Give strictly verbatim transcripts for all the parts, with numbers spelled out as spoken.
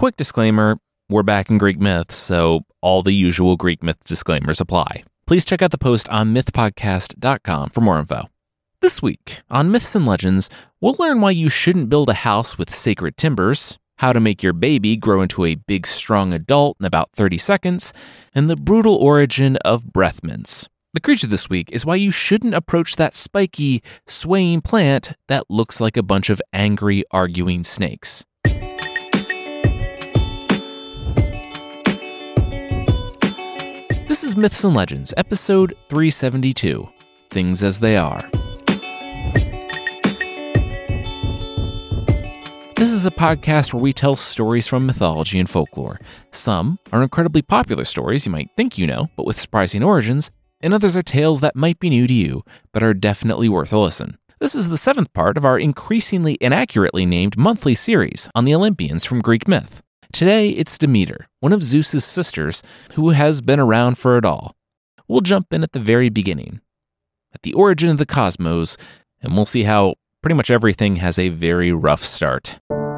Quick disclaimer, we're back in Greek myths, so all the usual Greek myth disclaimers apply. Please check out the post on myth podcast dot com for more info. This week, on Myths and Legends, we'll learn why you shouldn't build a house with sacred timbers, how to make your baby grow into a big, strong adult in about thirty seconds, and the brutal origin of breath mints. The creature this week is why you shouldn't approach that spiky, swaying plant that looks like a bunch of angry, arguing snakes. This is Myths and Legends, episode three seventy-two, Things as They Are. This is a podcast where we tell stories from mythology and folklore. Some are incredibly popular stories you might think you know, but with surprising origins, and others are tales that might be new to you, but are definitely worth a listen. This is the seventh part of our increasingly inaccurately named monthly series on the Olympians from Greek myth. Today, it's Demeter, one of Zeus's sisters, who has been around for it all. We'll jump in at the very beginning, at the origin of the cosmos, and we'll see how pretty much everything has a very rough start.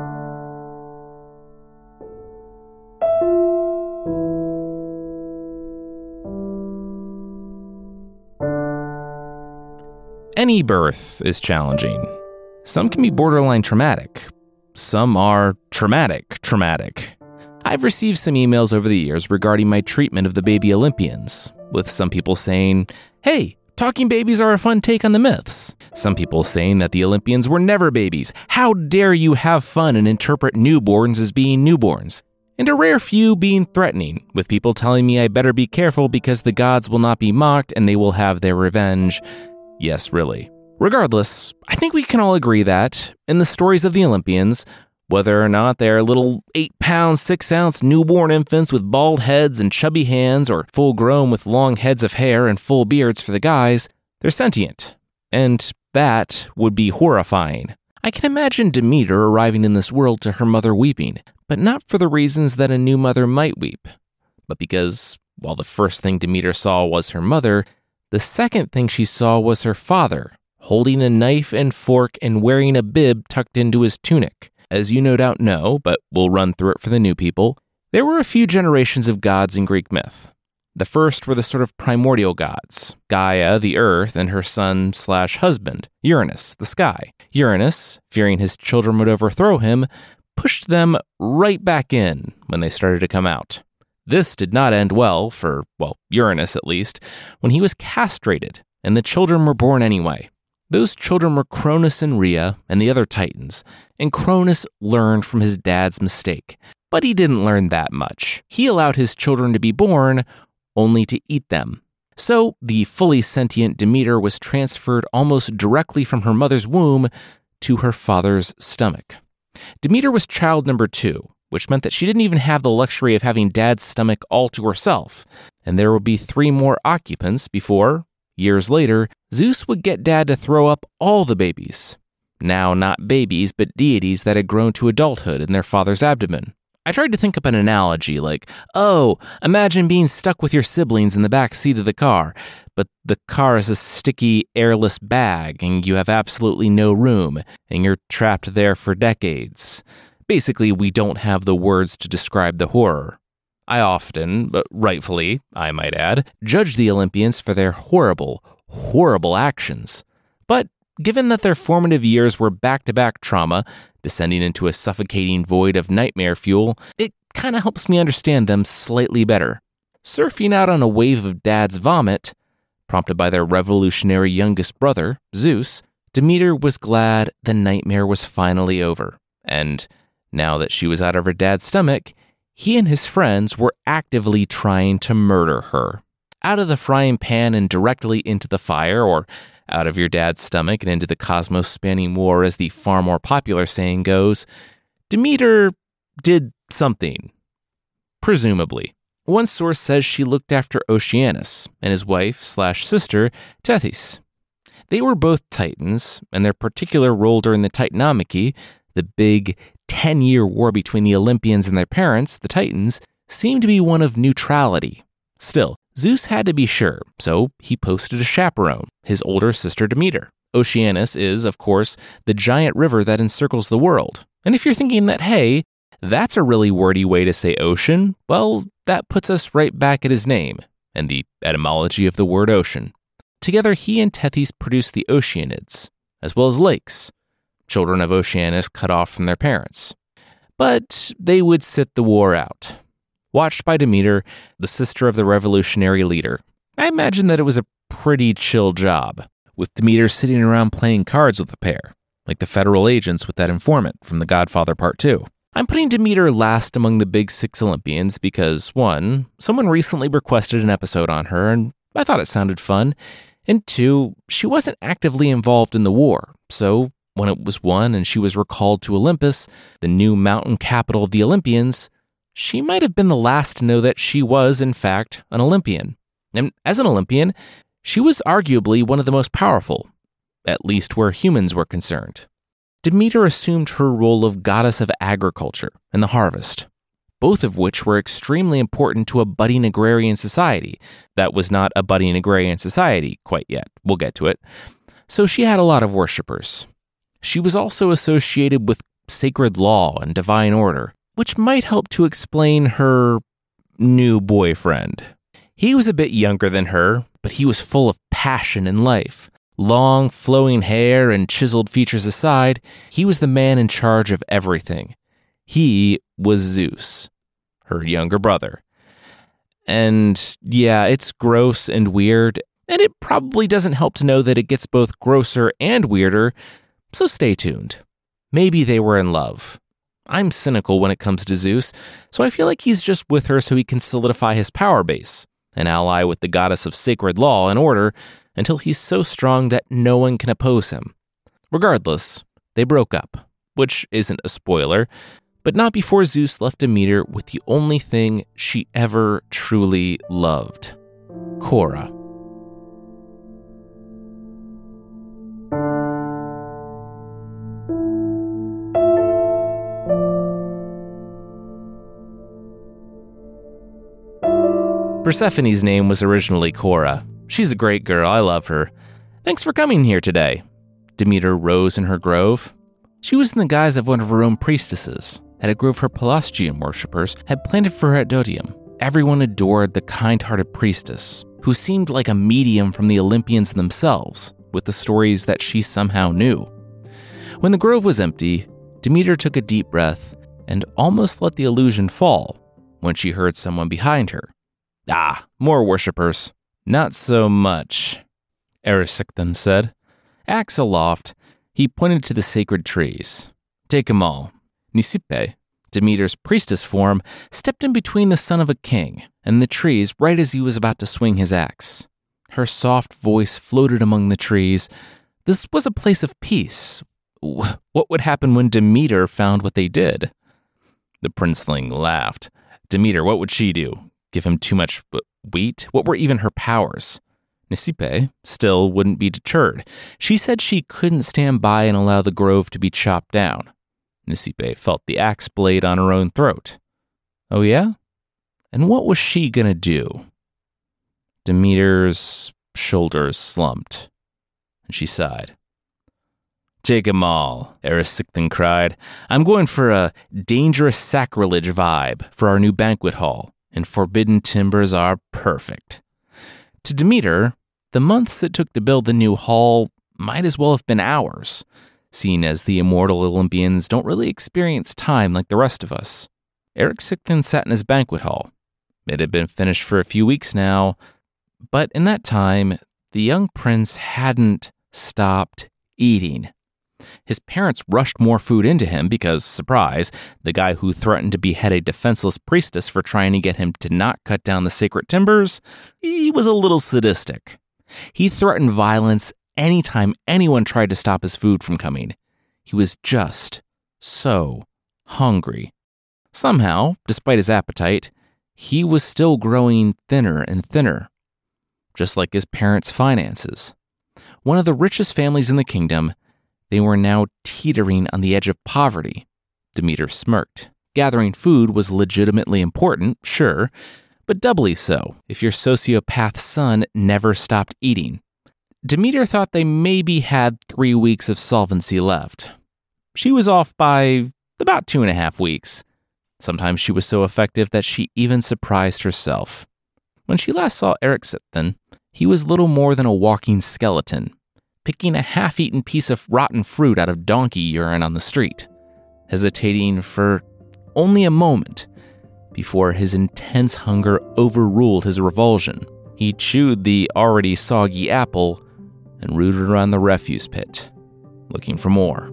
Any birth is challenging. Some can be borderline traumatic. Some are traumatic, traumatic. I've received some emails over the years regarding my treatment of the baby Olympians, with some people saying, hey, talking babies are a fun take on the myths. Some people saying that the Olympians were never babies. How dare you have fun and interpret newborns as being newborns? And a rare few being threatening, with people telling me I better be careful because the gods will not be mocked and they will have their revenge. Yes, really. Regardless, I think we can all agree that, in the stories of the Olympians, whether or not they're little eight-pound, six-ounce newborn infants with bald heads and chubby hands, or full-grown with long heads of hair and full beards for the guys, they're sentient. And that would be horrifying. I can imagine Demeter arriving in this world to her mother weeping, but not for the reasons that a new mother might weep, but because, while the first thing Demeter saw was her mother, the second thing she saw was her father, holding a knife and fork and wearing a bib tucked into his tunic. As you no doubt know, but we'll run through it for the new people, there were a few generations of gods in Greek myth. The first were the sort of primordial gods, Gaia, the earth, and her son slash husband, Uranus, the sky. Uranus, fearing his children would overthrow him, pushed them right back in when they started to come out. This did not end well for, well, Uranus at least, when he was castrated, and the children were born anyway. Those children were Cronus and Rhea and the other Titans, and Cronus learned from his dad's mistake. But he didn't learn that much. He allowed his children to be born, only to eat them. So the fully sentient Demeter was transferred almost directly from her mother's womb to her father's stomach. Demeter was child number two, which meant that she didn't even have the luxury of having dad's stomach all to herself, and there would be three more occupants before, years later, Zeus would get dad to throw up all the babies. Now not babies, but deities that had grown to adulthood in their father's abdomen. I tried to think up an analogy like, oh, imagine being stuck with your siblings in the back seat of the car, but the car is a sticky, airless bag, and you have absolutely no room, and you're trapped there for decades. Basically, we don't have the words to describe the horror. I often, but rightfully, I might add, judge the Olympians for their horrible, horrible actions. But given that their formative years were back-to-back trauma, descending into a suffocating void of nightmare fuel, it kind of helps me understand them slightly better. Surfing out on a wave of dad's vomit, prompted by their revolutionary youngest brother, Zeus, Demeter was glad the nightmare was finally over, and now that she was out of her dad's stomach, he and his friends were actively trying to murder her. Out of the frying pan and directly into the fire, or out of your dad's stomach and into the cosmos-spanning war, as the far more popular saying goes, Demeter did something. Presumably. One source says she looked after Oceanus and his wife slash sister, Tethys. They were both Titans, and their particular role during the Titanomachy, the big ten-year war between the Olympians and their parents, the Titans, seemed to be one of neutrality. Still, Zeus had to be sure, so he posted a chaperone, his older sister Demeter. Oceanus is, of course, the giant river that encircles the world. And if you're thinking that, hey, That's a really wordy way to say ocean. Well, that puts us right back at his name and the etymology of the word ocean. Together, he and Tethys produced the Oceanids, as well as lakes, children of Oceanus cut off from their parents. But they would sit the war out. Watched by Demeter, the sister of the revolutionary leader. I imagine that it was a pretty chill job, with Demeter sitting around playing cards with the pair, like the federal agents with that informant from The Godfather Part two. I'm putting Demeter last among the big six Olympians because, one, someone recently requested an episode on her, and I thought it sounded fun, and two, she wasn't actively involved in the war, so when it was won and she was recalled to Olympus, the new mountain capital of the Olympians, she might have been the last to know that she was, in fact, an Olympian. And as an Olympian, she was arguably one of the most powerful, at least where humans were concerned. Demeter assumed her role of goddess of agriculture and the harvest, both of which were extremely important to a budding agrarian society. That was not a budding agrarian society quite yet. We'll get to it. So she had a lot of worshippers. She was also associated with sacred law and divine order, which might help to explain her new boyfriend. He was a bit younger than her, but he was full of passion and life. Long, flowing hair and chiseled features aside, he was the man in charge of everything. He was Zeus, her younger brother. And yeah, it's gross and weird, and it probably doesn't help to know that it gets both grosser and weirder, so stay tuned. Maybe they were in love. I'm cynical when it comes to Zeus, so I feel like he's just with her so he can solidify his power base, an ally with the goddess of sacred law and order, until he's so strong that no one can oppose him. Regardless, they broke up, which isn't a spoiler, but not before Zeus left Demeter with the only thing she ever truly loved, Cora. Persephone's name was originally Cora. She's a great girl, I love her. Thanks for coming here today. Demeter rose in her grove. She was in the guise of one of her own priestesses, at a grove her Pelasgian worshippers had planted for her at Dodium. Everyone adored the kind-hearted priestess, who seemed like a medium from the Olympians themselves, with the stories that she somehow knew. When the grove was empty, Demeter took a deep breath and almost let the illusion fall when she heard someone behind her. Ah, more worshippers. Not so much, Erysichthon said. Axe aloft, he pointed to the sacred trees. Take 'em all. Nisipe, Demeter's priestess form, stepped in between the son of a king and the trees right as he was about to swing his axe. Her soft voice floated among the trees. This was a place of peace. What would happen when Demeter found what they did? The princeling laughed. Demeter, what would she do? Give him too much wheat? What were even her powers? Nisipe still wouldn't be deterred. She said she couldn't stand by and allow the grove to be chopped down. Nisipe felt the axe blade on her own throat. Oh yeah? And what was she gonna do? Demeter's shoulders slumped, and she sighed. Take 'em all, Erysichthon cried. I'm going for a dangerous sacrilege vibe for our new banquet hall. And forbidden timbers are perfect. To Demeter, the months it took to build the new hall might as well have been hours, seeing as the immortal Olympians don't really experience time like the rest of us. Erysichthon sat in his banquet hall. It had been finished for a few weeks now, but in that time, the young prince hadn't stopped eating. His parents rushed more food into him because, surprise, the guy who threatened to behead a defenseless priestess for trying to get him to not cut down the sacred timbers, he was a little sadistic. He threatened violence anytime anyone tried to stop his food from coming. He was just so hungry. Somehow, despite his appetite, he was still growing thinner and thinner, just like his parents' finances. One of the richest families in the kingdom, they were now teetering on the edge of poverty. Demeter smirked. Gathering food was legitimately important, sure, but doubly so if your sociopath son never stopped eating. Demeter thought they maybe had three weeks of solvency left. She was off by about two and a half weeks. Sometimes she was so effective that she even surprised herself. When she last saw Erikson, he was little more than a walking skeleton, picking a half-eaten piece of rotten fruit out of donkey urine on the street, hesitating for only a moment before his intense hunger overruled his revulsion. He chewed the already soggy apple and rooted around the refuse pit, looking for more.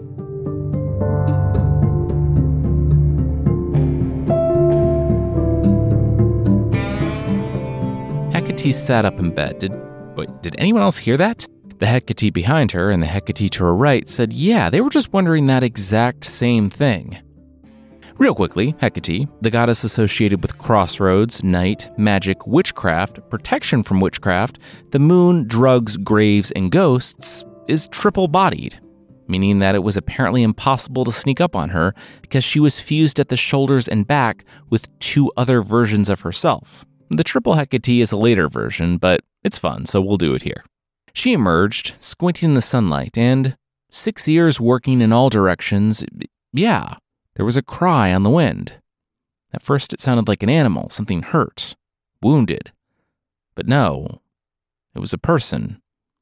Hecate sat up in bed. Did, wait, did anyone else hear that? The Hecate behind her and the Hecate to her right said, yeah, they were just wondering that exact same thing. Real quickly, Hecate, the goddess associated with crossroads, night, magic, witchcraft, protection from witchcraft, the moon, drugs, graves, and ghosts, is triple-bodied, meaning that it was apparently impossible to sneak up on her because she was fused at the shoulders and back with two other versions of herself. The triple Hecate is a later version, but it's fun, so we'll do it here. She emerged, squinting in the sunlight, and six ears working in all directions, yeah, there was a cry on the wind. At first it sounded like an animal, something hurt, wounded. But no, it was a person.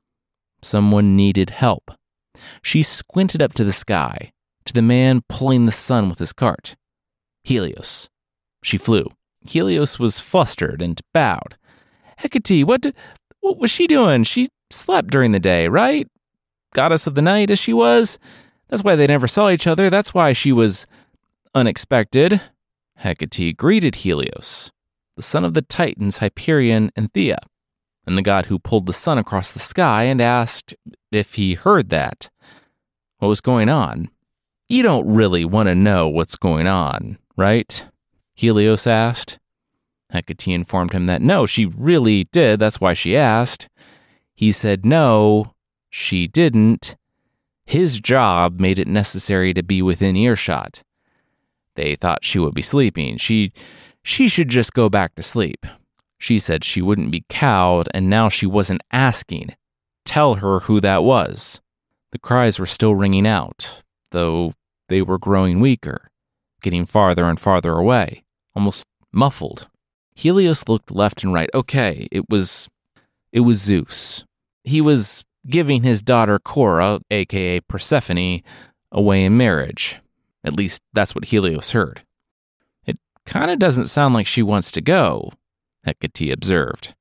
Someone needed help. She squinted up to the sky, to the man pulling the sun with his cart. Helios. She flew. Helios was flustered and bowed. Hecate, what, what was she doing? She slept during the day, right? Goddess of the night as she was. That's why they never saw each other. That's why she was unexpected. Hecate greeted Helios, the son of the Titans Hyperion and Thea, and the god who pulled the sun across the sky, and asked if he heard that. What was going on? You don't really want to know what's going on, right? Helios asked. Hecate informed him that no, she really did. That's why she asked. He said no, she didn't. His job made it necessary to be within earshot. They thought she would be sleeping. She, she should just go back to sleep. She said she wouldn't be cowed, and now she wasn't asking. Tell her who that was. The cries were still ringing out, though they were growing weaker, getting farther and farther away, almost muffled. Helios looked left and right. Okay, it was, it was Zeus. He was giving his daughter Cora, aka Persephone, away in marriage. At least that's what Helios heard. It kind of doesn't sound like she wants to go, Hecate observed.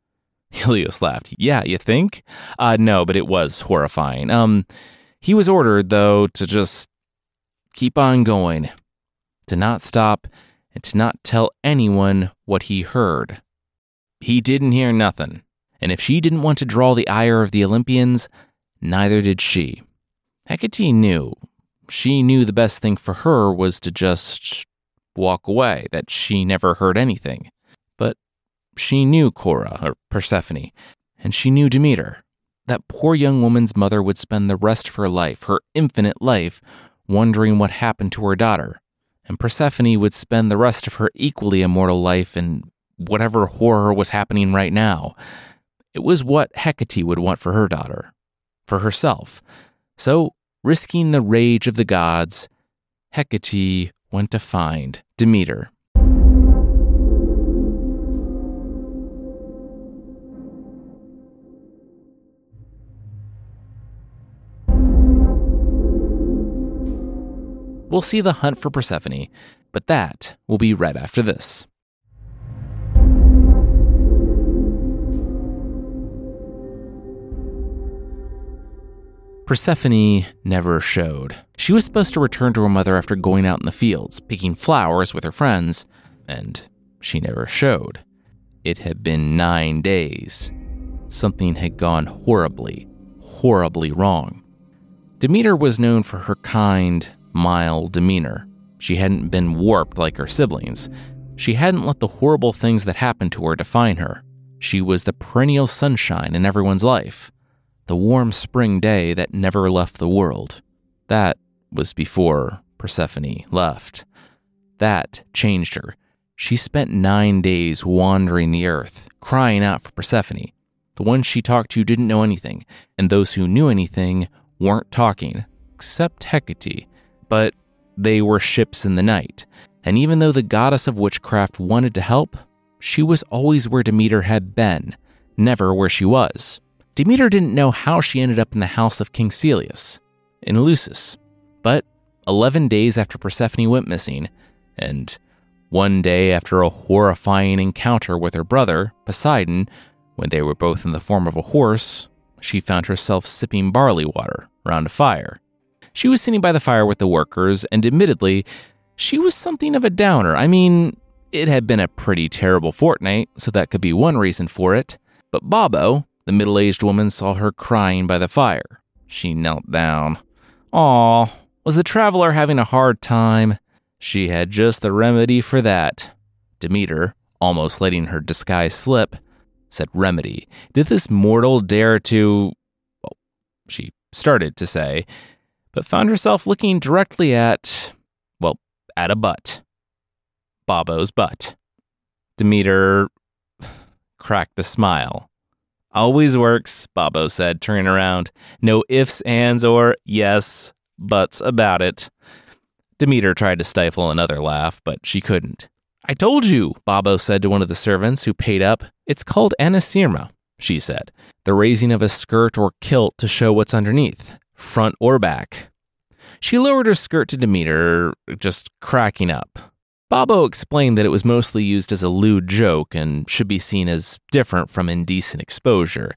Helios laughed. Yeah, you think? Uh, no, but it was horrifying. Um, he was ordered, though, to just keep on going, to not stop, and to not tell anyone what he heard. He didn't hear nothing, and if she didn't want to draw the ire of the Olympians, neither did she. Hecate knew. She knew the best thing for her was to just walk away, that she never heard anything. But she knew Cora, or Persephone, and she knew Demeter. That poor young woman's mother would spend the rest of her life, her infinite life, wondering what happened to her daughter. And Persephone would spend the rest of her equally immortal life in whatever horror was happening right now. It was what Hecate would want for her daughter, for herself. So, risking the rage of the gods, Hecate went to find Demeter. We'll see the hunt for Persephone, but that will be right after this. Persephone never showed. She was supposed to return to her mother after going out in the fields, picking flowers with her friends, and she never showed. It had been nine days. Something had gone horribly, horribly wrong. Demeter was known for her kind, mild demeanor. She hadn't been warped like her siblings. She hadn't let the horrible things that happened to her define her. She was the perennial sunshine in everyone's life. The warm spring day that never left the world. That was before Persephone left. That changed her. She spent nine days wandering the earth, crying out for Persephone. The ones she talked to didn't know anything, and those who knew anything weren't talking, except Hecate. But They were ships in the night, and even though the goddess of witchcraft wanted to help, she was always where Demeter had been, never where she was. Demeter didn't know how she ended up in the house of King Celeus, in Eleusis, but eleven days after Persephone went missing, and one day after a horrifying encounter with her brother, Poseidon, when they were both in the form of a horse, she found herself sipping barley water around a fire. She was sitting by the fire with the workers, and admittedly, she was something of a downer. I mean, it had been a pretty terrible fortnight, so that could be one reason for it. But Babo, the middle-aged woman, saw her crying by the fire. She knelt down. Aw, was the traveler having a hard time? She had just the remedy for that. Demeter, almost letting her disguise slip, said, "Remedy. Did this mortal dare to..." Well, she started to say, but found herself looking directly at, well, at a butt. Babo's butt. Demeter cracked a smile. "Always works," Babo said, turning around. "No ifs, ands, or yes, buts about it." Demeter tried to stifle another laugh, but she couldn't. "I told you," Babo said to one of the servants who paid up. "It's called anasyrma," she said. "The raising of a skirt or kilt to show what's underneath, front or back." She lowered her skirt to Demeter, just cracking up. Babo explained that it was mostly used as a lewd joke and should be seen as different from indecent exposure.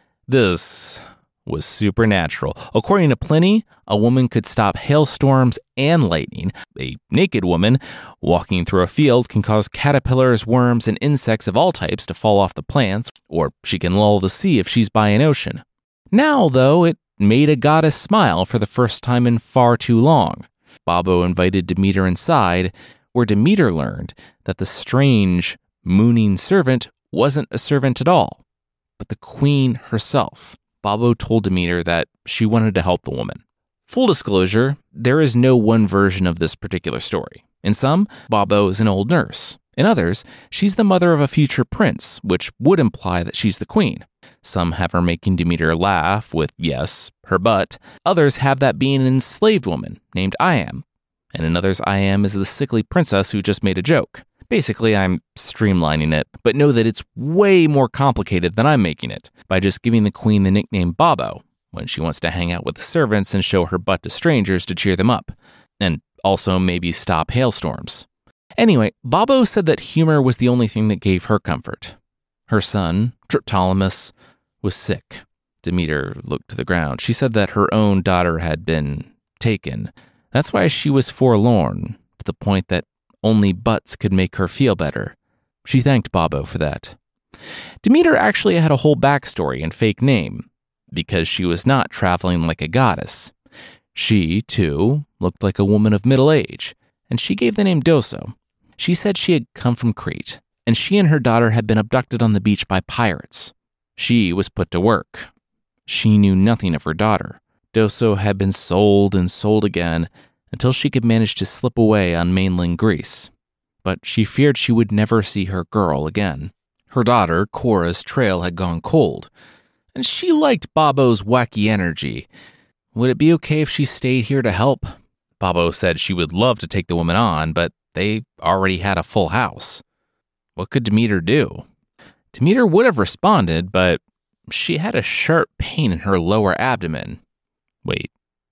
This was supernatural. According to Pliny, a woman could stop hailstorms and lightning. A naked woman walking through a field can cause caterpillars, worms, and insects of all types to fall off the plants, or she can lull the sea if she's by an ocean. Now, though, it made a goddess smile for the first time in far too long. Babo invited Demeter inside, where Demeter learned that the strange, mooning servant wasn't a servant at all, but the queen herself. Babo told Demeter that she wanted to help the woman. Full disclosure, there is no one version of this particular story. In some, Babo is an old nurse. In others, she's the mother of a future prince, which would imply that she's the queen. Some have her making Demeter laugh with, yes, her butt. Others have that being an enslaved woman named Iam. And in others, Iam is the sickly princess who just made a joke. Basically, I'm streamlining it, but know that it's way more complicated than I'm making it, by just giving the queen the nickname Babo when she wants to hang out with the servants and show her butt to strangers to cheer them up, and also maybe stop hailstorms. Anyway, Babo said that humor was the only thing that gave her comfort. Her son, Triptolemus, was sick. Demeter looked to the ground. She said that her own daughter had been taken. That's why she was forlorn, to the point that only butts could make her feel better. She thanked Babo for that. Demeter actually had a whole backstory and fake name, because she was not traveling like a goddess. She, too, looked like a woman of middle age, and she gave the name Doso. She said she had come from Crete, and she and her daughter had been abducted on the beach by pirates. She was put to work. She knew nothing of her daughter. Doso had been sold and sold again until she could manage to slip away on mainland Greece. But she feared she would never see her girl again. Her daughter, Cora's trail had gone cold, and she liked Babo's wacky energy. Would it be okay if she stayed here to help? Babo said she would love to take the woman on, but they already had a full house. What could Demeter do? Demeter would have responded, but she had a sharp pain in her lower abdomen. Wait.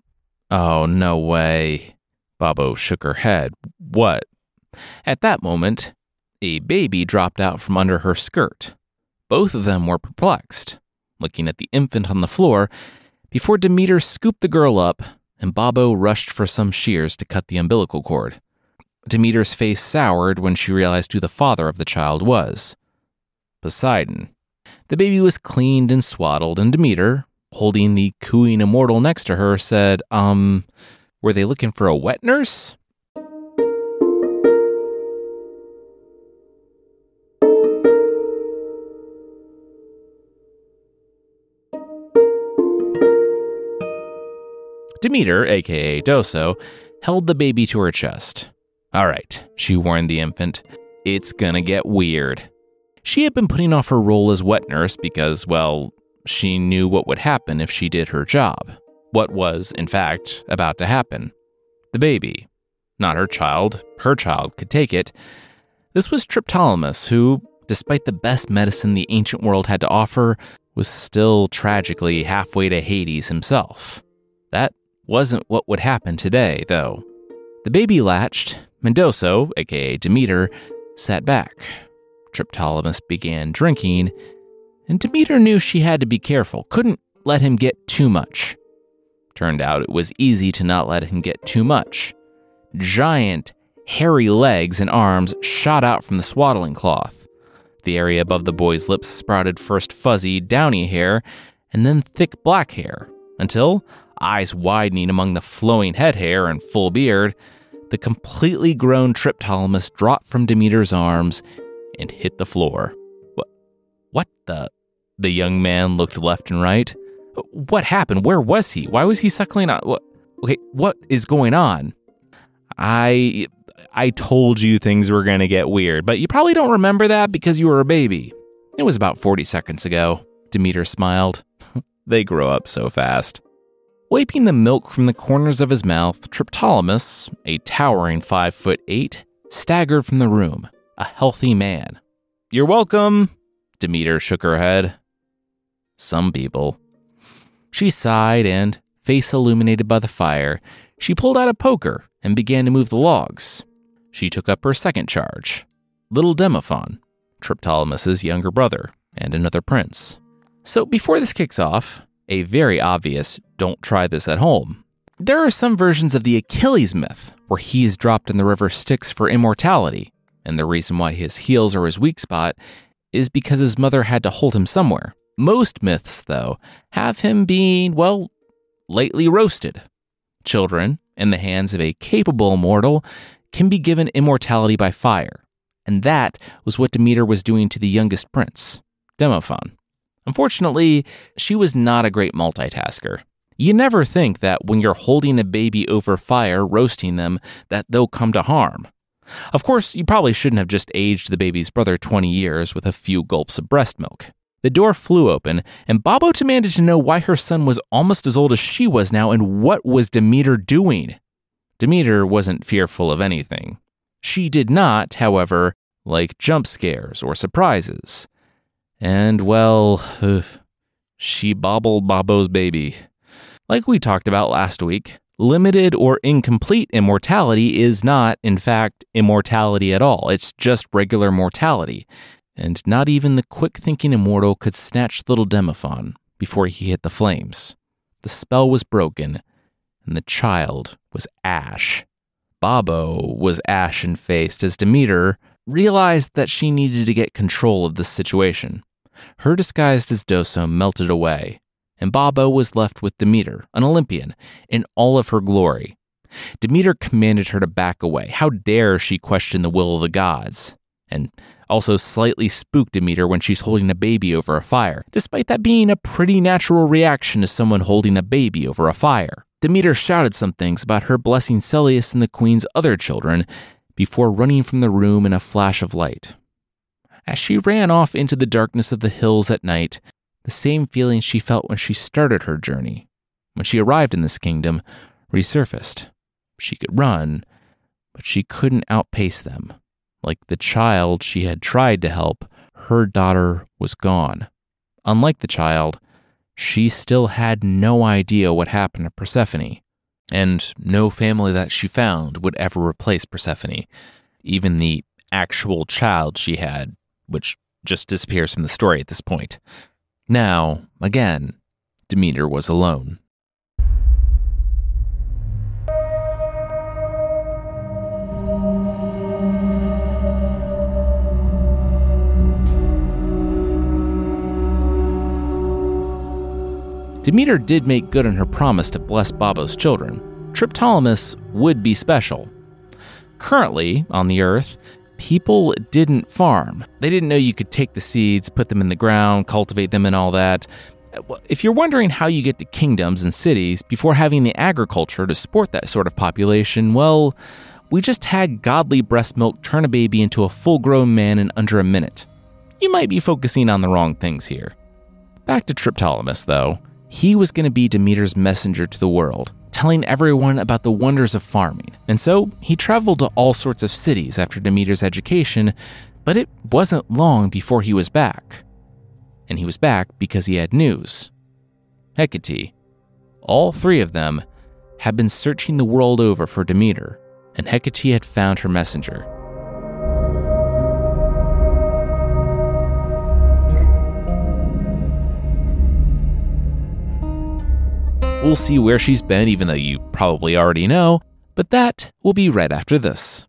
Oh, no way. Babo shook her head. What? At that moment, a baby dropped out from under her skirt. Both of them were perplexed, looking at the infant on the floor, before Demeter scooped the girl up and Babo rushed for some shears to cut the umbilical cord. Demeter's face soured when she realized who the father of the child was. Poseidon. The baby was cleaned and swaddled, and Demeter, holding the cooing immortal next to her, said, um, were they looking for a wet nurse? Demeter, aka Doso, held the baby to her chest. All right, she warned the infant, it's gonna get weird. She had been putting off her role as wet nurse because, well, she knew what would happen if she did her job. What was, in fact, about to happen. The baby. not her child. Her child could take it. This was Triptolemus, who, despite the best medicine the ancient world had to offer, was still tragically halfway to Hades himself. That wasn't what would happen today, though. The baby latched. Mendoso, aka Demeter, sat back. Triptolemus began drinking, and Demeter knew she had to be careful, couldn't let him get too much. Turned out it was easy to not let him get too much. Giant, hairy legs and arms shot out from the swaddling cloth. The area above the boy's lips sprouted first fuzzy, downy hair, and then thick black hair, until, eyes widening among the flowing head hair and full beard, the completely grown Triptolemus dropped from Demeter's arms and hit the floor. What? What the? The young man looked left and right. What happened? Where was he? Why was he suckling on? What? Okay, what is going on? I I told you things were going to get weird, but you probably don't remember that because you were a baby. It was about forty seconds ago. Demeter smiled. They grow up so fast. Wiping the milk from the corners of his mouth, Triptolemus, a towering five foot eight, staggered from the room, a healthy man. You're welcome. Demeter shook her head. Some people. She sighed and, face illuminated by the fire, she pulled out a poker and began to move the logs. She took up her second charge, little Demophon, Triptolemus's younger brother, and another prince. So before this kicks off, a very obvious don't try this at home. There are some versions of the Achilles myth where he is dropped in the river Styx for immortality, and the reason why his heels are his weak spot is because his mother had to hold him somewhere. Most myths, though, have him being, well, lightly roasted. Children, in the hands of a capable mortal, can be given immortality by fire, and that was what Demeter was doing to the youngest prince, Demophon. Unfortunately, she was not a great multitasker. You never think that when you're holding a baby over fire, roasting them, that they'll come to harm. Of course, you probably shouldn't have just aged the baby's brother twenty years with a few gulps of breast milk. The door flew open, and Babo demanded to know why her son was almost as old as she was now and what was Demeter doing. Demeter wasn't fearful of anything. She did not, however, like jump scares or surprises. And, well, ugh, she bobbled Babo's baby. Like we talked about last week, limited or incomplete immortality is not, in fact, immortality at all. It's just regular mortality. And not even the quick-thinking immortal could snatch little Demophon before he hit the flames. The spell was broken, and the child was ash. Babo was ashen-faced as Demeter realized that she needed to get control of this situation. Her disguised as Doso melted away, and Babo was left with Demeter, an Olympian, in all of her glory. Demeter commanded her to back away. How dare she question the will of the gods? And also slightly spooked Demeter when she's holding a baby over a fire, despite that being a pretty natural reaction to someone holding a baby over a fire. Demeter shouted some things about her blessing Celeus and the queen's other children before running from the room in a flash of light. As she ran off into the darkness of the hills at night, the same feeling she felt when she started her journey, when she arrived in this kingdom, resurfaced. She could run, but she couldn't outpace them. Like the child she had tried to help, her daughter was gone. Unlike the child, she still had no idea what happened to Persephone, and no family that she found would ever replace Persephone, even the actual child she had, which just disappears from the story at this point. Now, again, Demeter was alone. Demeter did make good on her promise to bless Babo's children. Triptolemus would be special. Currently, on the Earth, people didn't farm. They didn't know you could take the seeds, put them in the ground, cultivate them and all that. If you're wondering how you get to kingdoms and cities before having the agriculture to support that sort of population, well, we just had godly breast milk turn a baby into a full-grown man in under a minute. You might be focusing on the wrong things here. Back to Triptolemus, though. He was going to be Demeter's messenger to the world, telling everyone about the wonders of farming. And so he traveled to all sorts of cities after Demeter's education, but it wasn't long before he was back. And he was back because he had news. Hecate, all three of them, had been searching the world over for Demeter, and Hecate had found her messenger. We'll see where she's been, even though you probably already know, but that will be right after this.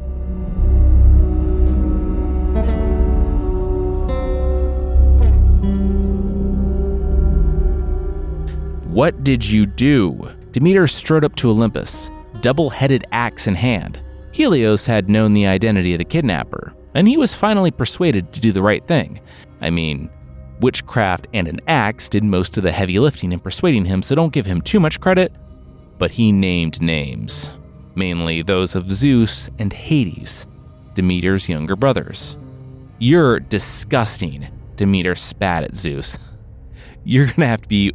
What did you do? Demeter strode up to Olympus, double-headed axe in hand. Helios had known the identity of the kidnapper, and he was finally persuaded to do the right thing. I mean, witchcraft and an axe did most of the heavy lifting in persuading him, so don't give him too much credit. But he named names, mainly those of Zeus and Hades, Demeter's younger brothers. "You're disgusting," Demeter spat at Zeus. "You're gonna have to be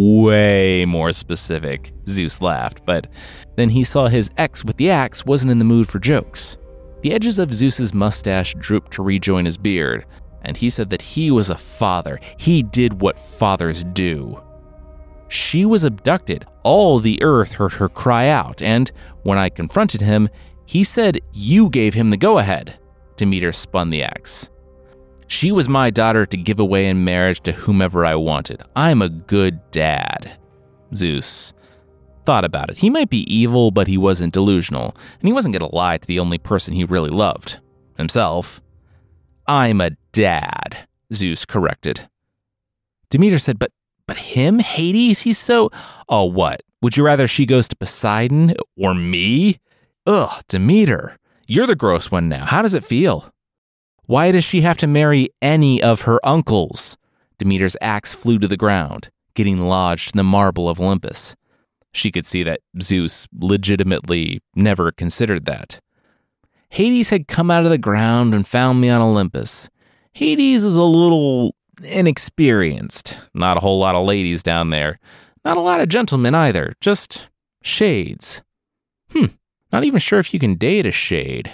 way more specific," Zeus laughed, but then he saw his ex with the axe wasn't in the mood for jokes. The edges of Zeus's mustache drooped to rejoin his beard, and he said that he was a father. He did what fathers do. "She was abducted. All the earth heard her cry out, and when I confronted him, he said you gave him the go-ahead." Demeter spun the axe. "She was my daughter to give away in marriage to whomever I wanted. I'm a good dad." Zeus thought about it. He might be evil, but he wasn't delusional, and he wasn't going to lie to the only person he really loved, himself. "I'm a dad," Zeus corrected. Demeter said, but but him, Hades, he's so... "Oh, what? Would you rather she goes to Poseidon or me?" "Ugh, Demeter, you're the gross one now. How does it feel?" "Why does she have to marry any of her uncles?" Demeter's axe flew to the ground, getting lodged in the marble of Olympus. She could see that Zeus legitimately never considered that. "Hades had come out of the ground and found me on Olympus. Hades is a little inexperienced. Not a whole lot of ladies down there. Not a lot of gentlemen either. Just shades. Hmm, not even sure if you can date a shade.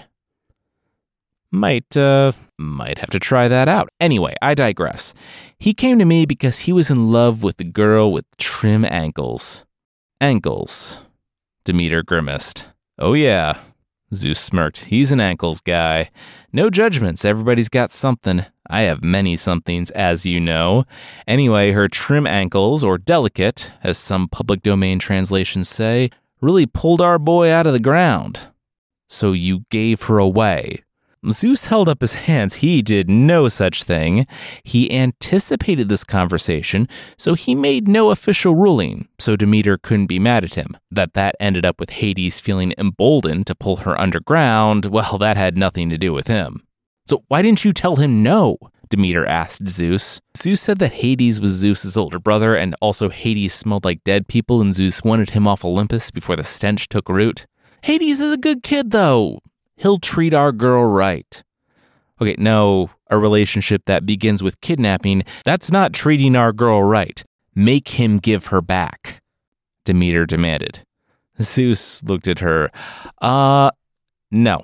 Might, uh, might have to try that out. Anyway, I digress. He came to me because he was in love with the girl with trim ankles." "Ankles," Demeter grimaced. "Oh yeah," Zeus smirked. "He's an ankles guy. No judgments, everybody's got something. I have many somethings, as you know. Anyway, her trim ankles, or delicate, as some public domain translations say, really pulled our boy out of the ground. So you gave her away." Zeus held up his hands. He did no such thing. He anticipated this conversation, so he made no official ruling, so Demeter couldn't be mad at him. That that ended up with Hades feeling emboldened to pull her underground, well, that had nothing to do with him. "So why didn't you tell him no?" Demeter asked Zeus. Zeus said that Hades was Zeus's older brother, and also Hades smelled like dead people, and Zeus wanted him off Olympus before the stench took root. "Hades is a good kid, though. He'll treat our girl right." Okay, no, a relationship that begins with kidnapping, that's not treating our girl right. Make him give her back, Demeter demanded. Zeus looked at her. Uh, no.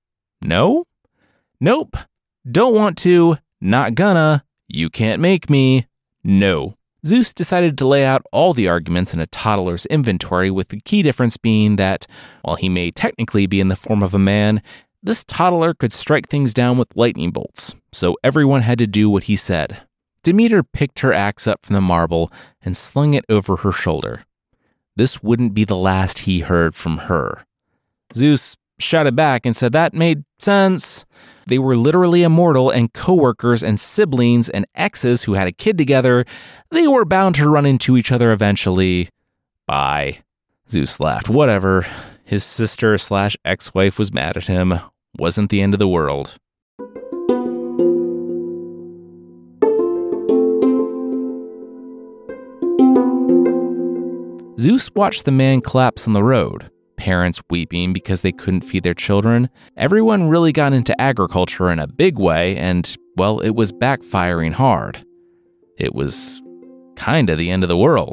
No? Nope. Don't want to. Not gonna. You can't make me. No. Zeus decided to lay out all the arguments in a toddler's inventory, with the key difference being that, while he may technically be in the form of a man, this toddler could strike things down with lightning bolts, so everyone had to do what he said. Demeter picked her axe up from the marble and slung it over her shoulder. This wouldn't be the last he heard from her. Zeus shouted back and said that made sense. They were literally immortal, and co-workers and siblings and exes who had a kid together. They were bound to run into each other eventually. Bye. Zeus laughed. Whatever. His sister slash ex-wife was mad at him. Wasn't the end of the world. Zeus watched the man collapse on the road. Parents weeping because they couldn't feed their children. Everyone really got into agriculture in a big way, and, well, it was backfiring hard. It was kinda the end of the world.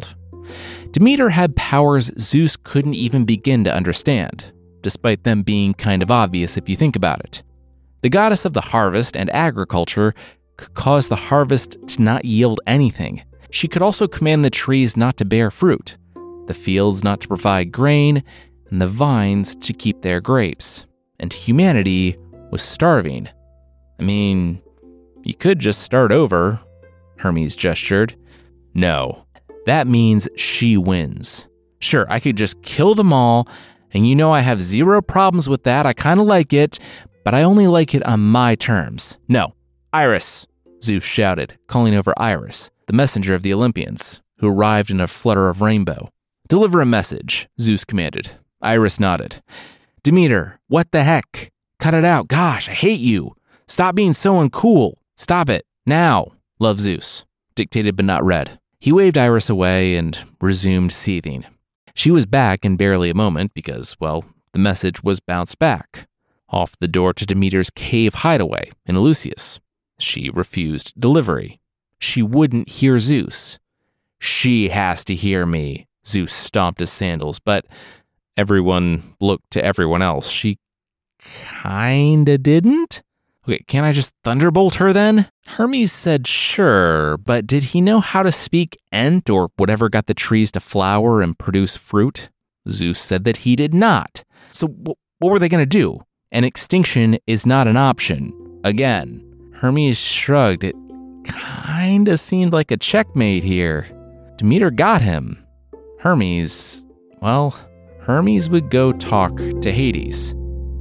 Demeter had powers Zeus couldn't even begin to understand, despite them being kind of obvious if you think about it. The goddess of the harvest and agriculture could cause the harvest to not yield anything. She could also command the trees not to bear fruit, the fields not to provide grain, and the vines to keep their grapes. And humanity was starving. I mean, you could just start over, Hermes gestured. No, that means she wins. Sure, I could just kill them all, and you know I have zero problems with that. I kind of like it, but I only like it on my terms. No, Iris, Zeus shouted, calling over Iris, the messenger of the Olympians, who arrived in a flutter of rainbow. Deliver a message, Zeus commanded. Iris nodded. Demeter, what the heck? Cut it out. Gosh, I hate you. Stop being so uncool. Stop it. Now, love Zeus, dictated but not read. He waved Iris away and resumed seething. She was back in barely a moment because, well, the message was bounced back. Off the door to Demeter's cave hideaway in Eleusis. She refused delivery. She wouldn't hear Zeus. She has to hear me. Zeus stomped his sandals, but everyone looked to everyone else. She kinda didn't? Okay, can't I just thunderbolt her then? Hermes said sure, but did he know how to speak Ent or whatever got the trees to flower and produce fruit? Zeus said that he did not. So w- what were they going to do? And extinction is not an option. Again, Hermes shrugged. It kinda seemed like a checkmate here. Demeter got him. Hermes, well, Hermes would go talk to Hades.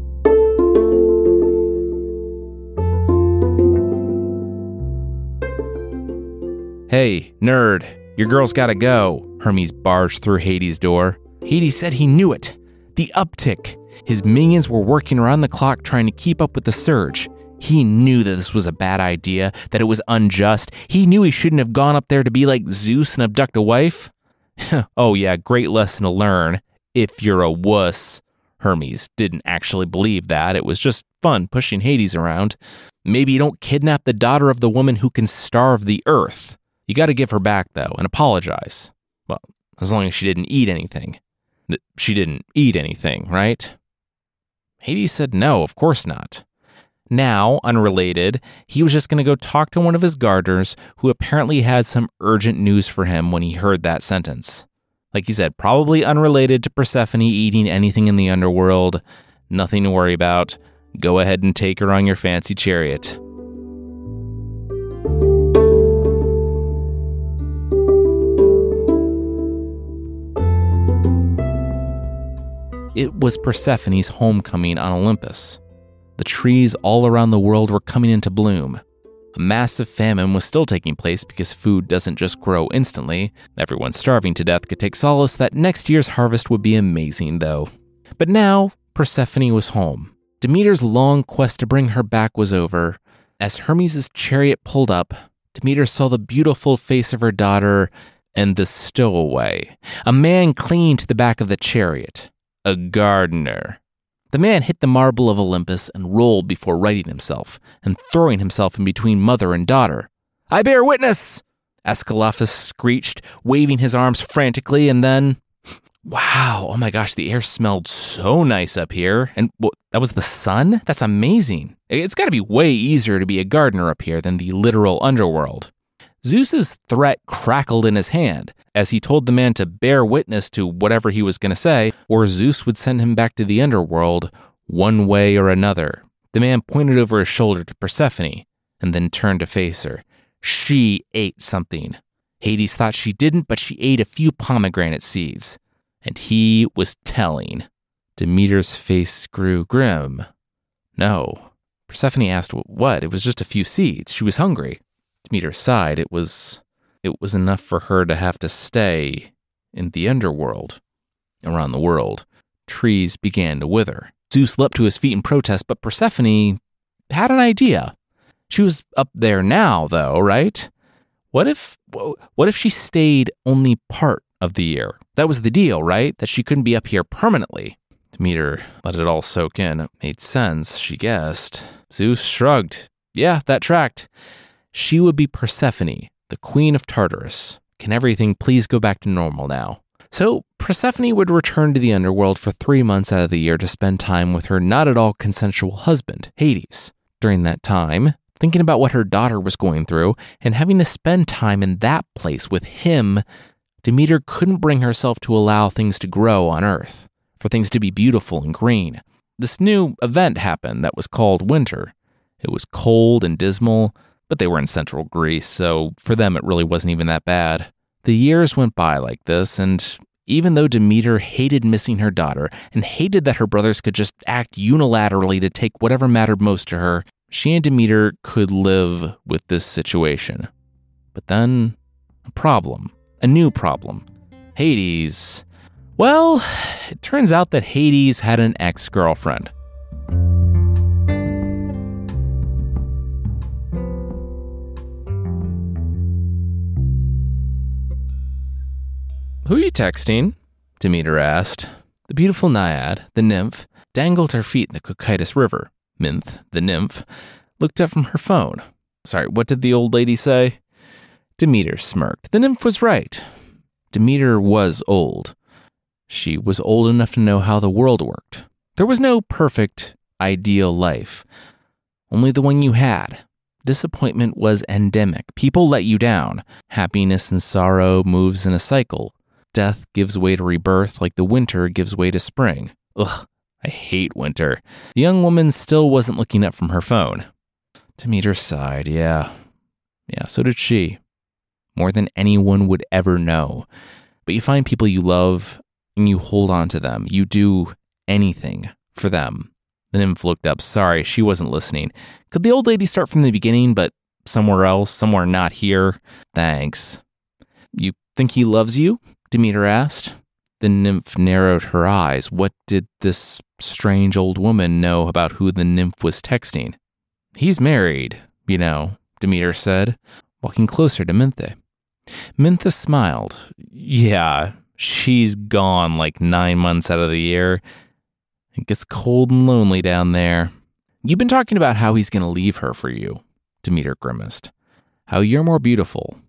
Hey, nerd, your girl's gotta go. Hermes barged through Hades' door. Hades said he knew it. The uptick. His minions were working around the clock trying to keep up with the surge. He knew that this was a bad idea, that it was unjust. He knew he shouldn't have gone up there to be like Zeus and abduct a wife. Oh yeah, great lesson to learn. If you're a wuss. Hermes didn't actually believe that. It was just fun pushing Hades around. Maybe you don't kidnap the daughter of the woman who can starve the earth. You gotta give her back, though, and apologize. Well, as long as she didn't eat anything. She didn't eat anything, right? Hades said no, of course not. Now, unrelated, he was just going to go talk to one of his gardeners who apparently had some urgent news for him when he heard that sentence. Like he said, probably unrelated to Persephone eating anything in the underworld. Nothing to worry about. Go ahead and take her on your fancy chariot. It was Persephone's homecoming on Olympus. The trees all around the world were coming into bloom. A massive famine was still taking place because food doesn't just grow instantly. Everyone starving to death could take solace that next year's harvest would be amazing, though. But now, Persephone was home. Demeter's long quest to bring her back was over. As Hermes' chariot pulled up, Demeter saw the beautiful face of her daughter and the stowaway, a man clinging to the back of the chariot. A gardener. The man hit the marble of Olympus and rolled before righting himself and throwing himself in between mother and daughter. I bear witness! Ascalaphus screeched, waving his arms frantically, and then... Wow, oh my gosh, the air smelled so nice up here. And what, that was the sun? That's amazing. It's got to be way easier to be a gardener up here than the literal underworld. Zeus's threat crackled in his hand as he told the man to bear witness to whatever he was going to say, or Zeus would send him back to the underworld one way or another. The man pointed over his shoulder to Persephone and then turned to face her. She ate something. Hades thought she didn't, but she ate a few pomegranate seeds. And he was telling. Demeter's face grew grim. No. Persephone asked what? It was just a few seeds. She was hungry. Demeter sighed. It was, it was enough for her to have to stay in the underworld. Around the world, trees began to wither. Zeus leapt to his feet in protest, but Persephone had an idea. She was up there now, though, right? What if, what if she stayed only part of the year? That was the deal, right? That she couldn't be up here permanently. Demeter let it all soak in. It made sense, she guessed. Zeus shrugged. Yeah, that tracked. She would be Persephone, the queen of Tartarus, Can everything please go back to normal now? So Persephone would return to the underworld for three months out of the year to spend time with her not at all consensual husband, Hades. During that time, thinking about what her daughter was going through and having to spend time in that place with him, Demeter couldn't bring herself to allow things to grow on Earth, for things to be beautiful and green. This new event happened that was called winter. It was cold and dismal, but they were in central Greece, so for them it really wasn't even that bad. The years went by like this, and even though Demeter hated missing her daughter and hated that her brothers could just act unilaterally to take whatever mattered most to her, she and Demeter could live with this situation. But then, a problem. A new problem. Hades. Well, it turns out that Hades had an ex-girlfriend. "Who are you texting?" Demeter asked. The beautiful naiad, the nymph, dangled her feet in the Cocytus River. Minth, the nymph, looked up from her phone. Sorry, what did the old lady say? Demeter smirked. The nymph was right. Demeter was old. She was old enough to know how the world worked. There was no perfect, ideal life. Only the one you had. Disappointment was endemic. People let you down. Happiness and sorrow moves in a cycle. Death gives way to rebirth like the winter gives way to spring. Ugh, I hate winter. The young woman still wasn't looking up from her phone. Demeter sighed. Yeah. Yeah, so did she. More than anyone would ever know. But you find people you love and you hold on to them. You do anything for them. The nymph looked up. Sorry, she wasn't listening. Could the old lady start from the beginning, but somewhere else, somewhere not here? Thanks. You think he loves you? Demeter asked. The nymph narrowed her eyes. What did this strange old woman know about who the nymph was texting? He's married, you know, Demeter said, walking closer to Minthe. Minthe smiled. Yeah, she's gone like nine months out of the year. It gets cold and lonely down there. You've been talking about how he's going to leave her for you, Demeter grimaced. How you're more beautiful.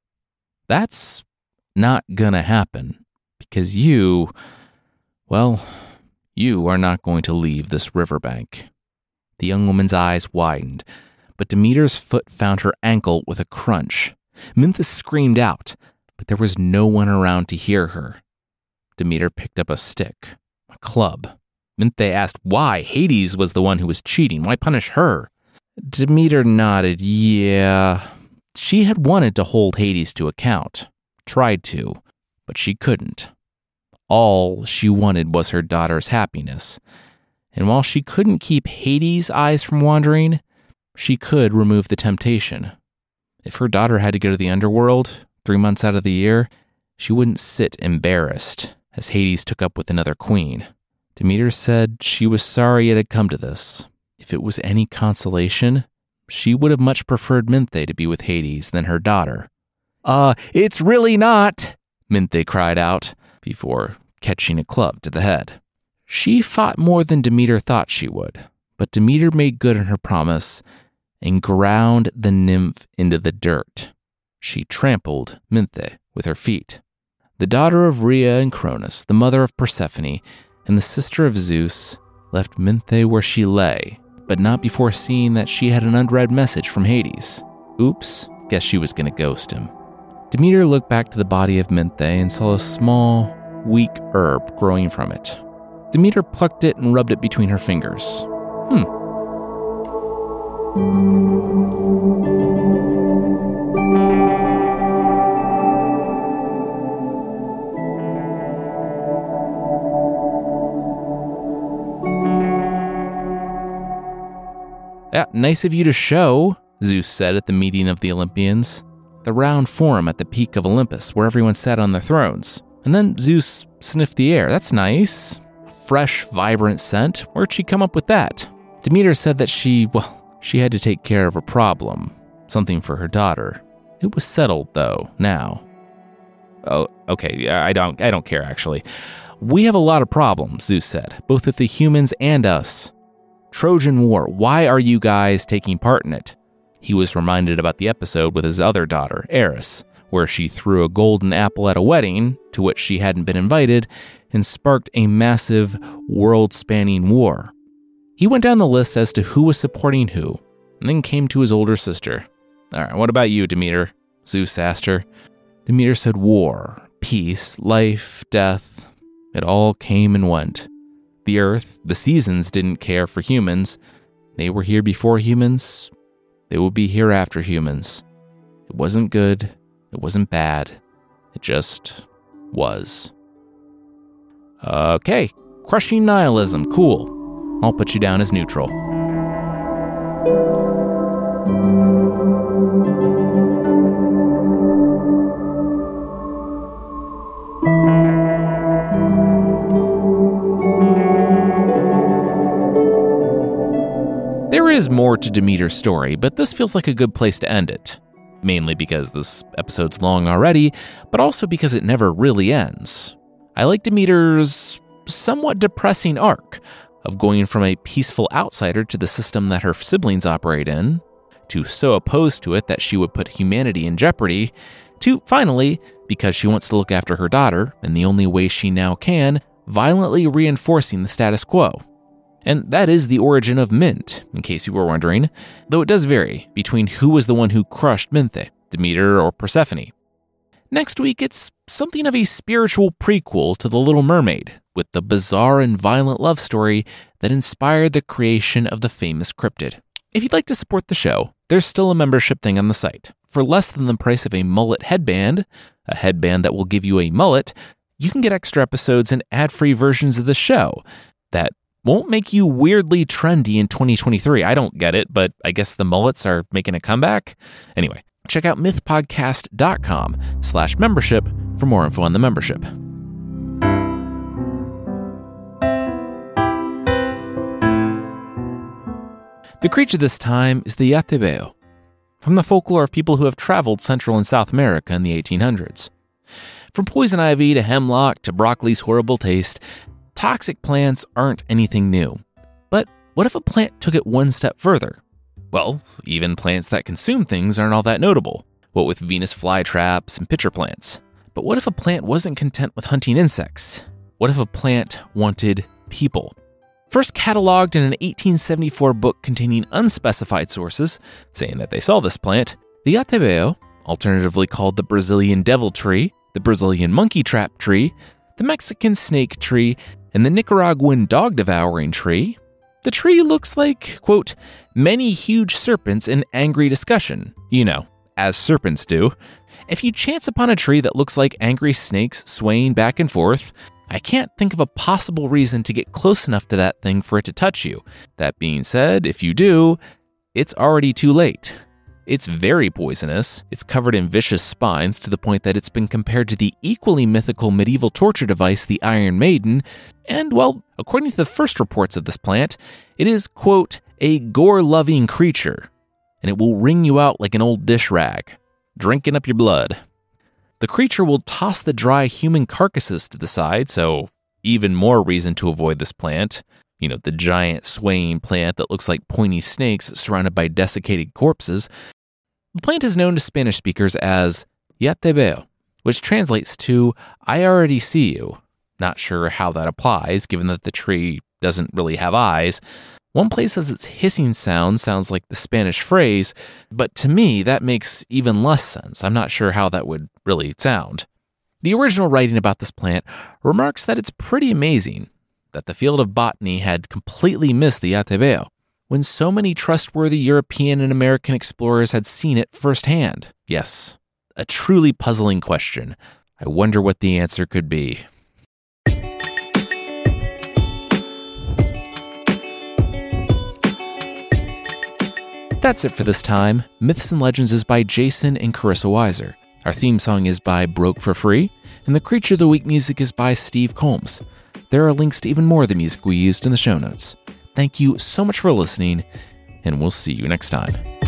That's not gonna happen, because you, well, you are not going to leave this riverbank. The young woman's eyes widened, but Demeter's foot found her ankle with a crunch. Minthe screamed out, but there was no one around to hear her. Demeter picked up a stick, a club. Minthe asked why. Hades was the one who was cheating. Why punish her? Demeter nodded. Yeah, she had wanted to hold Hades to account. Tried to, but she couldn't. All she wanted was her daughter's happiness. And while she couldn't keep Hades' eyes from wandering, she could remove the temptation. If her daughter had to go to the underworld three months out of the year, she wouldn't sit embarrassed as Hades took up with another queen. Demeter said she was sorry it had come to this. If it was any consolation, she would have much preferred Minthe to be with Hades than her daughter. Uh, it's really not, Minthe cried out, before catching a club to the head. She fought more than Demeter thought she would, but Demeter made good on her promise and ground the nymph into the dirt. She trampled Minthe with her feet. The daughter of Rhea and Cronus, the mother of Persephone, and the sister of Zeus, left Minthe where she lay, but not before seeing that she had an unread message from Hades. Oops, guess she was going to ghost him. Demeter looked back to the body of Minthe and saw a small, weak herb growing from it. Demeter plucked it and rubbed it between her fingers. Hmm. Yeah, nice of you to show, Zeus said at the meeting of the Olympians. The round forum at the peak of Olympus, where everyone sat on their thrones. And then Zeus sniffed the air. That's nice. Fresh, vibrant scent. Where'd she come up with that? Demeter said that she, well, she had to take care of a problem. Something for her daughter. It was settled, though, now. Oh, okay, I don't, I don't care, actually. We have a lot of problems, Zeus said, both with the humans and us. Trojan War, why are you guys taking part in it? He was reminded about the episode with his other daughter, Eris, where she threw a golden apple at a wedding to which she hadn't been invited and sparked a massive, world-spanning war. He went down the list as to who was supporting who, and then came to his older sister. All right, what about you, Demeter? Zeus asked her. Demeter said war, peace, life, death. It all came and went. The earth, the seasons didn't care for humans. They were here before humans. They will be here after humans. It wasn't good. It wasn't bad. It just was. Okay, crushing nihilism, cool. I'll put you down as neutral. There is more to Demeter's story, but this feels like a good place to end it. Mainly because this episode's long already, but also because it never really ends. I like Demeter's somewhat depressing arc of going from a peaceful outsider to the system that her siblings operate in, to so opposed to it that she would put humanity in jeopardy, to finally, because she wants to look after her daughter, in the only way she now can, violently reinforcing the status quo. And that is the origin of Mint, in case you were wondering, though it does vary between who was the one who crushed Minthe, Demeter or Persephone. Next week, it's something of a spiritual prequel to The Little Mermaid, with the bizarre and violent love story that inspired the creation of the famous cryptid. If you'd like to support the show, there's still a membership thing on the site. For less than the price of a mullet headband, a headband that will give you a mullet, you can get extra episodes and ad-free versions of the show that won't make you weirdly trendy in twenty twenty-three. I don't get it, but I guess the mullets are making a comeback. Anyway, check out mythpodcast.com slash membership for more info on the membership. The creature this time is the Yatebeo, from the folklore of people who have traveled Central and South America in the eighteen hundreds. From poison ivy to hemlock to broccoli's horrible taste, toxic plants aren't anything new. But what if a plant took it one step further? Well, even plants that consume things aren't all that notable, what with Venus flytraps and pitcher plants. But what if a plant wasn't content with hunting insects? What if a plant wanted people? First cataloged in an eighteen seventy-four book containing unspecified sources saying that they saw this plant, the Yatebeo, alternatively called the Brazilian devil tree, the Brazilian monkey trap tree, the Mexican snake tree, and the Nicaraguan dog-devouring tree, the tree looks like, quote, many huge serpents in angry discussion, you know, as serpents do. If you chance upon a tree that looks like angry snakes swaying back and forth, I can't think of a possible reason to get close enough to that thing for it to touch you. That being said, if you do, it's already too late. It's very poisonous, it's covered in vicious spines to the point that it's been compared to the equally mythical medieval torture device, the Iron Maiden, and, well, according to the first reports of this plant, it is, quote, a gore-loving creature, and it will wring you out like an old dish rag, drinking up your blood. The creature will toss the dry human carcasses to the side, so even more reason to avoid this plant. You know, the giant swaying plant that looks like pointy snakes surrounded by desiccated corpses. The plant is known to Spanish speakers as Yatebeo, which translates to, I already see you. Not sure how that applies, given that the tree doesn't really have eyes. One place says its hissing sound sounds like the Spanish phrase, but to me, that makes even less sense. I'm not sure how that would really sound. The original writing about this plant remarks that it's pretty amazing that the field of botany had completely missed the Yatebeo, when so many trustworthy European and American explorers had seen it firsthand. Yes, a truly puzzling question. I wonder what the answer could be. That's it for this time. Myths and Legends is by Jason and Carissa Weiser. Our theme song is by Broke for Free, and the Creature of the Week music is by Steve Combs. There are links to even more of the music we used in the show notes. Thank you so much for listening, and we'll see you next time.